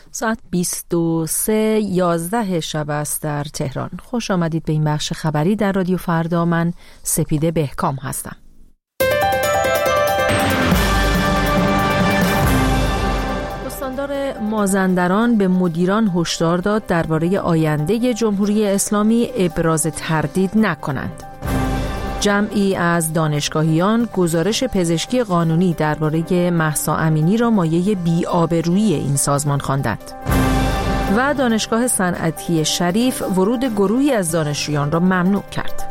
ساعت 23:11 شب است در تهران. خوش آمدید به این بخش خبری در رادیو فردا. من سپیده بهکام هستم. استاندار مازندران به مدیران هشدار داد درباره آینده جمهوری اسلامی ابراز تردید نکنند. جمعی از دانشگاهیان گزارش پزشکی قانونی درباره مهسا امینی را مایه بی‌آبرویی این سازمان خواندند. و دانشگاه صنعتی شریف ورود گروهی از دانشجویان را ممنوع کرد.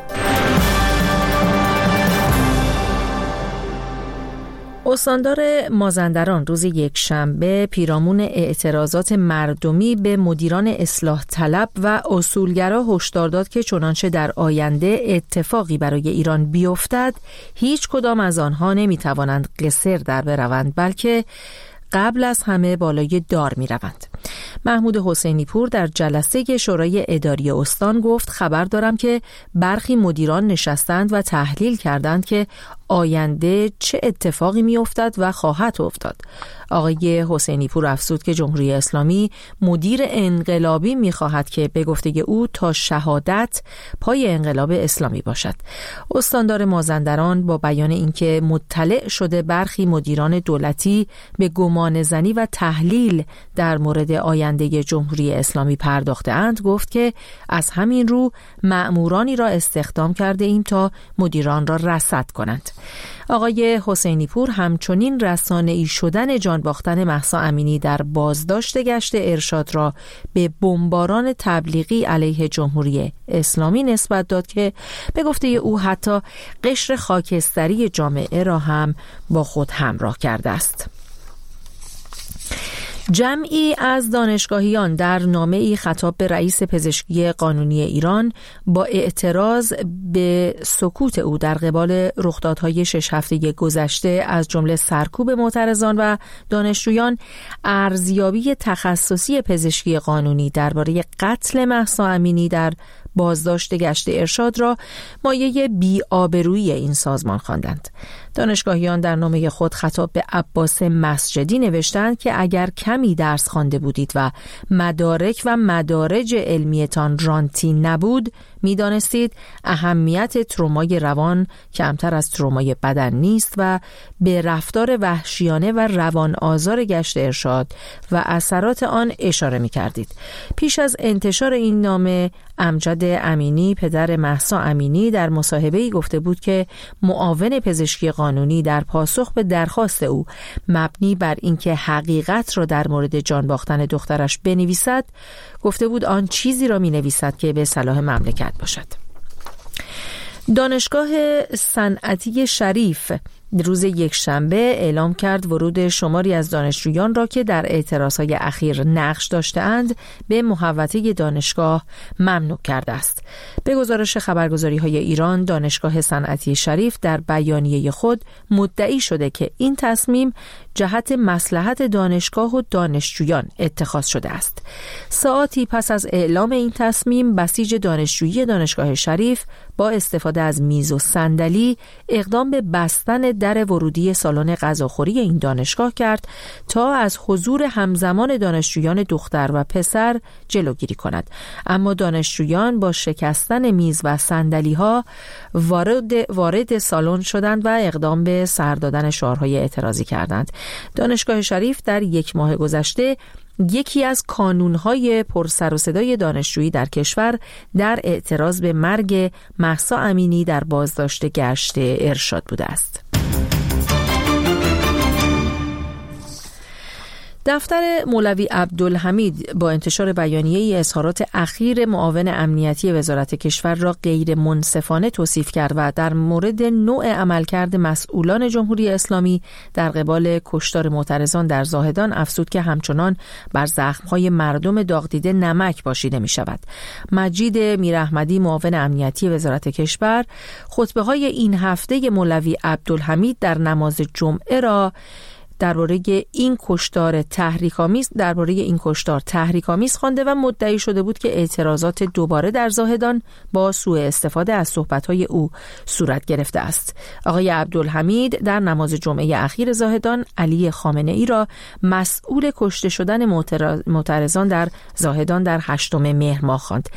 استاندار مازندران روز یکشنبه پیرامون اعتراضات مردمی به مدیران اصلاح طلب و اصولگرا هشدار داد که چنانچه در آینده اتفاقی برای ایران بیفتد، هیچ کدام از آنها نمیتوانند قصر در بروند، بلکه قبل از همه بالای دار می روند. محمود حسینی پور در جلسه شورای اداری استان گفت خبر دارم که برخی مدیران نشستند و تحلیل کردند که آینده چه اتفاقی می افتد و خواهد افتاد. آقای حسینی پور افزود که جمهوری اسلامی مدیر انقلابی می خواهد که به گفته او تا شهادت پای انقلاب اسلامی باشد. استاندار مازندران با بیان اینکه مطلع شده برخی مدیران دولتی به گمانه‌زنی و تحلیل در مورد آینده جمهوری اسلامی پرداخته اند، گفت که از همین رو مأمورانی را استخدام کرده ایم تا مدیران را رصد کنند. آقای حسینی پور همچنین رسانه‌ای شدن جان باختن مهسا امینی در بازداشت گشت ارشاد را به بمباران تبلیغی علیه جمهوری اسلامی نسبت داد که به گفته او حتی قشر خاکستری جامعه را هم با خود همراه کرده است. جمعی از دانشگاهیان در نامه‌ای خطاب به رئیس پزشکی قانونی ایران با اعتراض به سکوت او در قبال رخدادهای 6 هفته گذشته از جمله سرکوب معترضان و دانشجویان ارزیابی تخصصی پزشکی قانونی درباره قتل مهسا امینی در بازداشت گشت ارشاد را مایه بی‌آبرویی این سازمان خواندند. دانشگاهیان در نامه خود خطاب به عباس مسجدی نوشتند که اگر کمی درس خوانده بودید و مدارک و مدارج علمیتان رانتی نبود، می‌دانستید اهمیت ترومای روان کمتر از ترومای بدن نیست و به رفتار وحشیانه و روان آزار گشت ارشاد و اثرات آن اشاره می‌کردید. پیش از انتشار این نامه، امجد امینی پدر مهسا امینی در مصاحبه‌ای گفته بود که معاون پزشکی قانونی در پاسخ به درخواست او مبنی بر اینکه حقیقت را در مورد جان باختن دخترش بنویسد، گفته بود آن چیزی را می‌نویسد که به صلاح مملکت باشد. دانشگاه صنعتی شریف روز یکشنبه اعلام کرد ورود شماری از دانشجویان را که در اعتراضهای اخیر نقش داشته‌اند به محوطه دانشگاه ممنوع کرده است. به گزارش خبرگزاری‌های ایران، دانشگاه صنعتی شریف در بیانیه خود مدعی شده که این تصمیم جهت مصلحت دانشگاه و دانشجویان اتخاذ شده است. ساعاتی پس از اعلام این تصمیم، بسیج دانشجویی دانشگاه شریف با استفاده از میز و صندلی اقدام به بستن در ورودی سالن غذاخوری این دانشگاه کرد تا از حضور همزمان دانشجویان دختر و پسر جلوگیری کند. اما دانشجویان با شکستن میز و صندلی‌ها وارد سالن شدند و اقدام به سر دادن شعارهای اعتراضی کردند. دانشگاه شریف در 1 ماه گذشته یکی از کانون‌های پرسر و صدای دانشجویی در کشور در اعتراض به مرگ مهسا امینی در بازداشت گشت ارشاد بوده است. دفتر مولوی عبدالحمید با انتشار بیانیه‌ای اظهارات اخیر معاون امنیتی وزارت کشور را غیر منصفانه توصیف کرد و در مورد نوع عملکرد مسئولان جمهوری اسلامی در قبال کشتار معترضان در زاهدان افزود که همچنان بر زخم‌های مردم داغ دیده نمک پاشیده می‌شود. مجید میراحمدی معاون امنیتی وزارت کشور خطبه‌های این هفته مولوی عبدالحمید در نماز جمعه را درباره این کشتار تحریک‌آمیز خوانده و مدعی شده بود که اعتراضات دوباره در زاهدان با سوء استفاده از صحبت‌های او صورت گرفته است. آقای عبدالحمید در نماز جمعه اخیر زاهدان علی خامنه‌ای را مسئول کشته شدن معترضان در زاهدان در 8 مهر ماه خواند.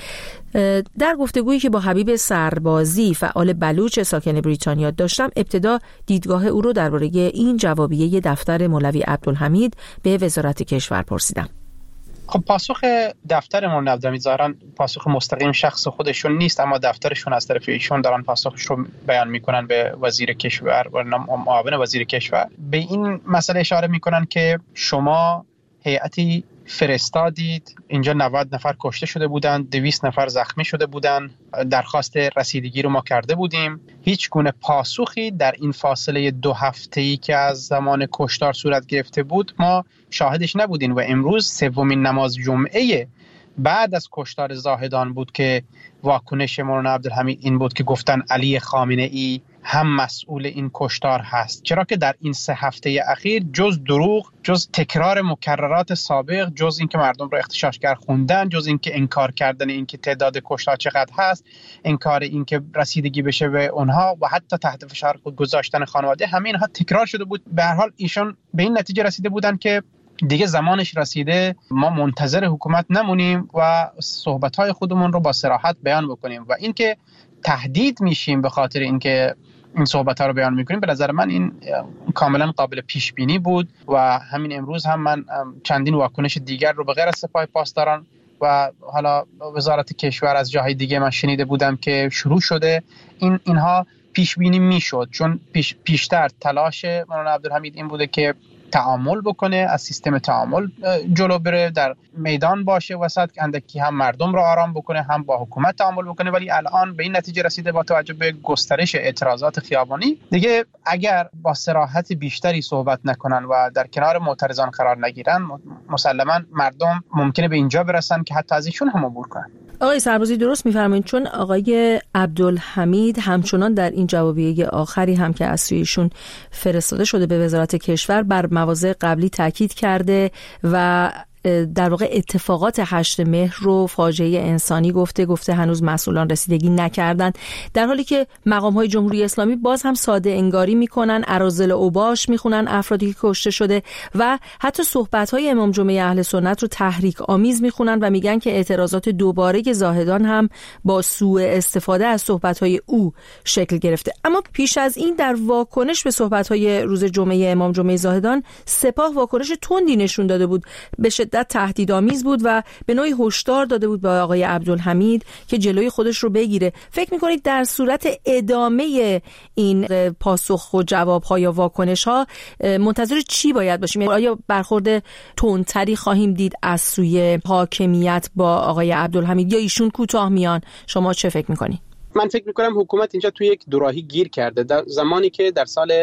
در گفتگویی که با حبیب سربازی فعال بلوچ ساکن بریتانیا داشتم، ابتدا دیدگاه او رو درباره این جوابیه دفتر مولوی عبدالحمید به وزارت کشور پرسیدم. خب پاسخ دفتر مولوی عبدالحمید ظاهراً پاسخ مستقیم شخص خودشون نیست، اما دفترشون از طرف ایشون دارن پاسخش رو بیان میکنن به وزیر کشور و معاون وزیر کشور. به این مسئله اشاره میکنن که شما هیئتی فرستادید اینجا، 90 نفر کشته شده بودند، 200 نفر زخمی شده بودند، درخواست رسیدگی رو ما کرده بودیم، هیچ گونه پاسخی در این فاصله 2 هفته‌ای که از زمان کشتار صورت گرفته بود ما شاهدش نبودیم. و امروز 3مین نماز جمعه بعد از کشتار زاهدان بود که واکنش مولانا عبدالحمید این بود که گفتن علی خامنه‌ای هم مسئول این کشتار هست، چرا که در این 3 هفته اخیر جز دروغ، جز تکرار مکررات سابق، جز اینکه مردم رو اغتشاشگر خوندن، جز اینکه انکار کردن اینکه تعداد کشتار چقدر هست، انکار اینکه رسیدگی بشه به اونها و حتی تحت فشار گذاشتن خانواده، همه اینها تکرار شده بود. به هر حال ایشون به این نتیجه رسیده بودن که دیگه زمانش رسیده، ما منتظر حکومت نمونیم و صحبت‌های خودمون رو با صراحت بیان بکنیم و اینکه تهدید میشیم به خاطر اینکه این صحبت‌ها رو بیان میکنیم. به نظر من این کاملا قابل پیش بینی بود و همین امروز هم من چندین واکنش دیگر رو به غیر از سپاه پاسداران و حالا وزارت کشور از جاهای دیگه من شنیده بودم که شروع شده. اینها پیش بینی میشد، چون پیشتر تلاش مولانا عبدالحمید این بوده که تعامل بکنه، از سیستم تعامل جلو بره، در میدان باشه وسط، اندکی هم مردم رو آرام بکنه هم با حکومت تعامل بکنه. ولی الان به این نتیجه رسیده با توجه به گسترش اعتراضات خیابانی دیگه اگر با صراحت بیشتری صحبت نکنن و در کنار معترضان قرار نگیرن، مسلما مردم ممکنه به اینجا برسن که حتی از ایشون هم عبور کنن. آقای سربازی درست می‌فرمایید، چون آقای عبدالحمید همچنان در این جوابیه آخری هم که از سویشون فرستاده شده به وزارت کشور بر مواضع قبلی تاکید کرده و در واقع اتفاقات 8 مهر رو فاجعه انسانی گفته هنوز مسئولان رسیدگی نکردند، در حالی که مقام‌های جمهوری اسلامی باز هم ساده انگاری میکنن، اراذل اوباش میخونن افرادی که کشته شده و حتی صحبت‌های امام جمعه اهل سنت رو تحریک آمیز میخونن و میگن که اعتراضات دوباره زاهدان هم با سوء استفاده از صحبت‌های او شکل گرفته. اما پیش از این در واکنش به صحبت‌های روز جمعه امام جمعه زاهدان، سپاه واکنش تندی نشون داده بود، به شدت تهدیدآمیز بود و به نوعی هشدار داده بود به آقای عبدالحمید که جلوی خودش رو بگیره. فکر می‌کنید در صورت ادامه این پاسخ و جواب‌ها یا واکنش‌ها منتظر چی باید باشیم؟ آیا برخورد تندتری خواهیم دید از سوی حاکمیت با آقای عبدالحمید یا ایشون کوتاه میان؟ شما چه فکر می‌کنید؟ من فکر میکنم حکومت اینجا توی یک دوراهی گیر کرده. در زمانی که در سال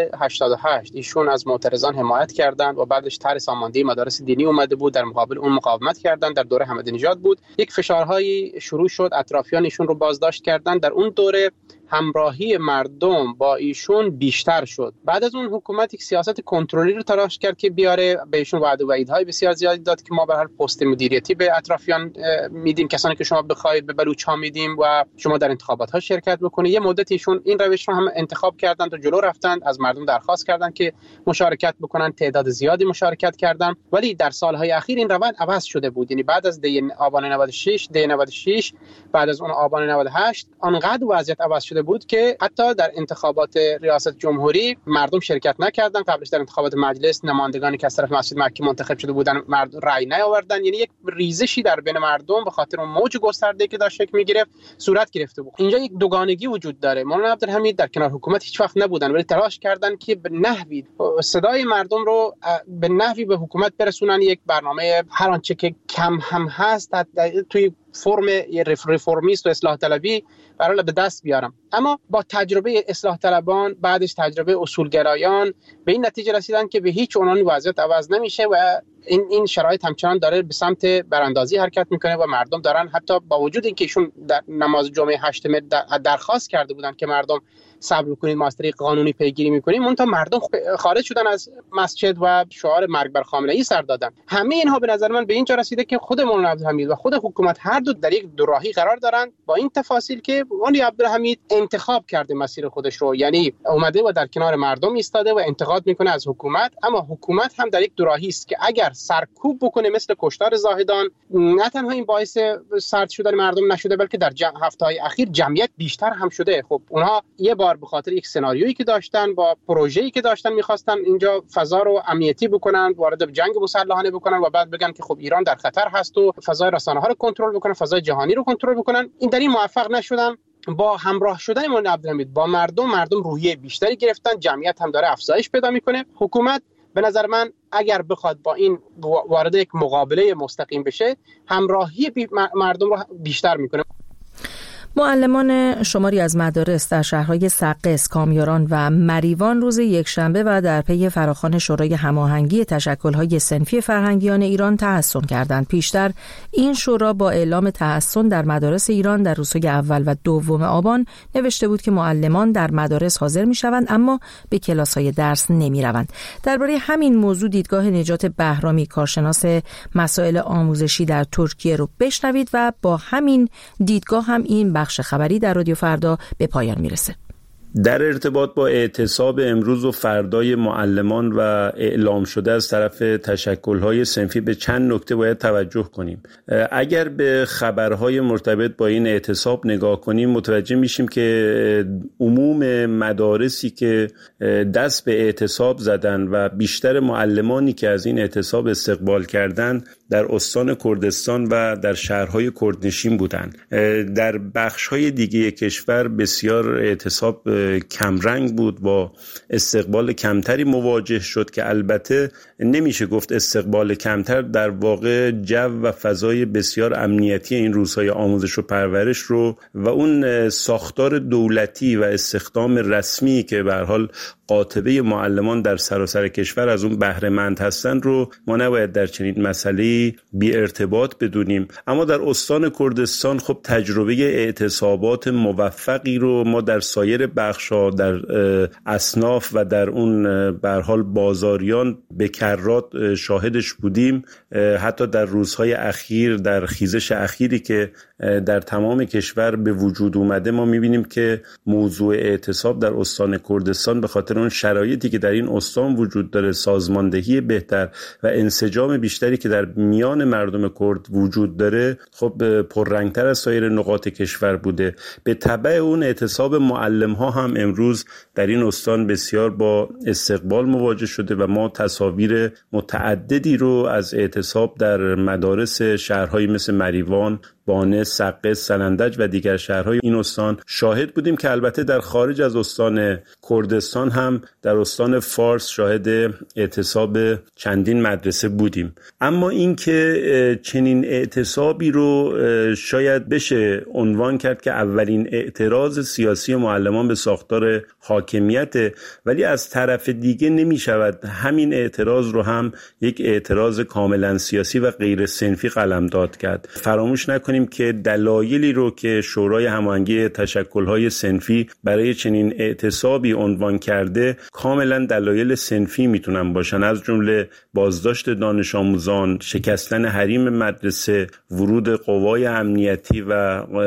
88 ایشون از معترضان حمایت کردند و بعدش طرح ساماندهی مدارس دینی اومده بود، در مقابل اون مقاومت کردند، در دوره احمدی نژاد بود، یک فشارهایی شروع شد، اطرافیان ایشون رو بازداشت کردند. در اون دوره همراهی مردم با ایشون بیشتر شد. بعد از اون حکومت یک سیاست کنترلی رو تلاش کرد که بیاره، بهشون وعده و وعیدهای بسیار زیادی داد که ما به هر پست مدیریتی به اطرافیان میدیم، کسانی که شما بخواید به بلوچ‌ها میدیم و شما در انتخابات‌ها شرکت بکنید. یه مدت ایشون این روش رو هم انتخاب کردند و جلو رفتند، از مردم درخواست کردند که مشارکت بکنن، تعداد زیادی مشارکت کردند. ولی در سالهای اخیر این روند عوض شده بود. یعنی بعد از دی آبان 96 بعد از اون آبان 98 انقدر وضعیت عوض شده بود که حتی در انتخابات ریاست جمهوری مردم شرکت نکردن. قبلش در انتخابات مجلس نمایندگانی که از طرف مسجد مکی منتخب شده بودن مردم رأی نیاوردن. یعنی یک ریزشی در بین مردم به خاطر اون موج گسترده که داشت شکل می‌گرفت صورت گرفته بود. اینجا یک دوگانگی وجود داره. مولانا عبدالحمید در کنار حکومت هیچ وقت نبودن، ولی تلاش کردن که به نحوی صدای مردم رو به نحوی به حکومت برسونن، یک برنامه هر آنچه که کم هم هست توی فرم رفرمیست و اصلاح طلبی برای به دست بیارم. اما با تجربه اصلاح طلبان، بعدش تجربه اصولگرایان، به این نتیجه رسیدن که به هیچ عنوان وضعیت عوض نمیشه و این شرایط همچنان داره به سمت براندازی حرکت میکنه و مردم دارن، حتی با وجود اینکه ایشون در نماز جمعه 8 مهر درخواست کرده بودن که مردم صبر کنید ما از طریق قانونی پیگیری میکنیم. اون تا مردم خارج شدن از مسجد و شعار مرگ بر خامنه‌ای سر دادن. همه اینها به نظر من به اینجا رسیده که خود مولانا عبدالحمید و خود حکومت هر دو در یک دوراهی قرار دارن، با این تفاصیل که مولانا عبدالحمید انتخاب کرده مسیر خودش رو، یعنی اومده و در کنار مردم ایستاده و انتقاد میکنه از حکومت، اما حکومت هم در یک دوراهی است که اگر سرکوب بکنه مثل کشتار زاهدان، نه تنها این باعث سرد شدن مردم نشده بلکه در هفته‌های اخیر جمعیت بیشتر هم شده. خب اونها یه بار به خاطر یک سناریویی که داشتن با پروژه‌ای که داشتن می‌خواستن اینجا فضا رو امنیتی بکنن، وارد جنگ مسلحانه بکنن و بعد بگن که خب ایران در خطر هست و فضای رسانه‌ها رو کنترل بکنن، فضای جهانی رو کنترل بکنن. این در این موفق نشدن. با همراه شدن مولانا عبدالحمید با مردم روحیه بیشتری گرفتن، جمعیت هم داره افزایش پیدا میکنه. حکومت به نظر من اگر بخواد با این وارد یک مقابله مستقیم بشه، همراهی مردم رو بیشتر میکنه. معلمان شماری از مدارس در شهرهای سقز، کامیاران و مریوان روز یکشنبه و در پی فراخوان شورای هماهنگی تشکل‌های صنفی فرهنگیان ایران تحصن کردند. پیشتر این شورا با اعلام تحصن در مدارس ایران در روزهای اول و دوم آبان نوشته بود که معلمان در مدارس حاضر می‌شوند اما به کلاس‌های درس نمی‌روند. درباره همین موضوع دیدگاه نجات بهرامی، کارشناس مسائل آموزشی در ترکیه رو بشنوید و با همین دیدگاه هم این بخش خبری در رادیو فردا به پایان میرسه. در ارتباط با اعتصاب امروز و فردای معلمان و اعلام شده از طرف تشکل‌های صنفی به چند نکته باید توجه کنیم. اگر به خبرهای مرتبط با این اعتصاب نگاه کنیم متوجه میشیم که عموم مدارسی که دست به اعتصاب زدن و بیشتر معلمانی که از این اعتصاب استقبال کردن در استان کردستان و در شهرهای کردنشین بودند. در بخش‌های دیگه کشور بسیار اعتصاب کمرنگ بود، با استقبال کمتری مواجه شد که البته نمیشه گفت استقبال کمتر، در واقع جو و فضای بسیار امنیتی این روزهای آموزش و پرورش رو و اون ساختار دولتی و استخدام رسمی که به هر حال قاطبه معلمان در سراسر کشور از اون بهره مند هستن رو ما نباید در چنین مسئله بی ارتباط بدونیم. اما در استان کردستان خب تجربه اعتصابات موفقی رو ما در سایر بخش‌ها در اصناف و در اون به هر حال بازاریان به کرات شاهدش بودیم. حتی در روزهای اخیر، در خیزش اخیری که در تمام کشور به وجود اومده، ما می‌بینیم که موضوع اعتصاب در استان کردستان به خاطر اون شرایطی که در این استان وجود داره، سازماندهی بهتر و انسجام بیشتری که در میان مردم کرد وجود داره، خب پررنگتر از سایر نقاط کشور بوده. به تبع اون اعتصاب معلم‌ها هم امروز در این استان بسیار با استقبال مواجه شده و ما تصاویر متعددی رو از اعتصاب در مدارس شهرهایی مثل مریوان، بانه، سقز، سنندج و دیگر شهرهای این استان شاهد بودیم که البته در خارج از استان کردستان هم در استان فارس شاهد اعتصاب چندین مدرسه بودیم. اما این که چنین اعتصابی رو شاید بشه عنوان کرد که اولین اعتراض سیاسی معلمان به ساختار حاکمیت، ولی از طرف دیگه نمی شود همین اعتراض رو هم یک اعتراض کاملا سیاسی و غیر صنفی قلمداد کرد. فراموش نکنیم که دلایلی رو که شورای هماهنگی تشکل‌های صنفی برای چنین اعتصابی عنوان کرده کاملا دلایل صنفی میتونن باشن، از جمله بازداشت دانش آموزان، شکستن حریم مدرسه، ورود قوای امنیتی و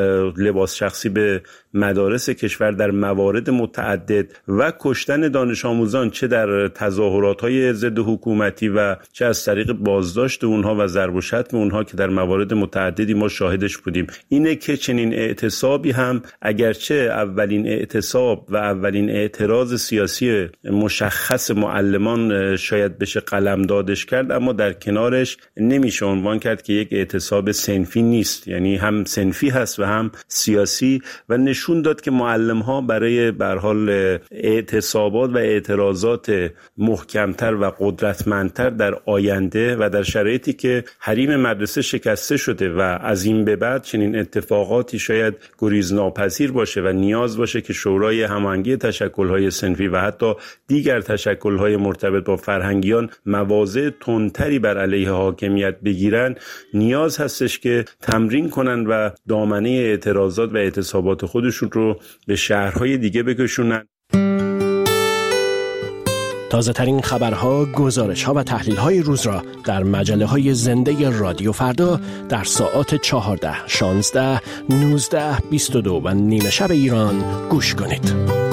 لباس شخصی به مدارس کشور در موارد متعدد و کشتن دانش آموزان، چه در تظاهرات‌های ضد حکومتی و چه از طریق بازداشت اونها و ضرب و شتم اونها که در موارد متعددی ما شاهدش بودیم. اینه که چنین اعتصابی هم اگرچه اولین اعتصاب و اولین اعتراض سیاسی مشخص معلمان شاید بشه قلمدادش کرد، اما در کنارش نمیشه عنوان کرد که یک اعتصاب صنفی نیست، یعنی هم صنفی هست و هم سیاسی، و نشون داد که معلم‌ها برای به هر حال اعتصابات و اعتراضات محکمتر و قدرتمندتر در آینده و در شرایطی که حریم مدرسه شکسته شده و عظیم این به بعد چنین اتفاقاتی شاید گریزناپذیر باشه و نیاز باشه که شورای هماهنگی تشکل‌های صنفی و حتی دیگر تشکل‌های مرتبط با فرهنگیان مواضع تندتری بر علیه حاکمیت بگیرن، نیاز هستش که تمرین کنن و دامنه اعتراضات و اعتصابات خودشون رو به شهرهای دیگه بکشونن. تازه ترین خبرها، گزارش‌ها و تحلیل‌های روز را در مجله‌های زنده رادیو فردا در ساعات 14، 16، 19، 22 و نیمه شب ایران گوش کنید.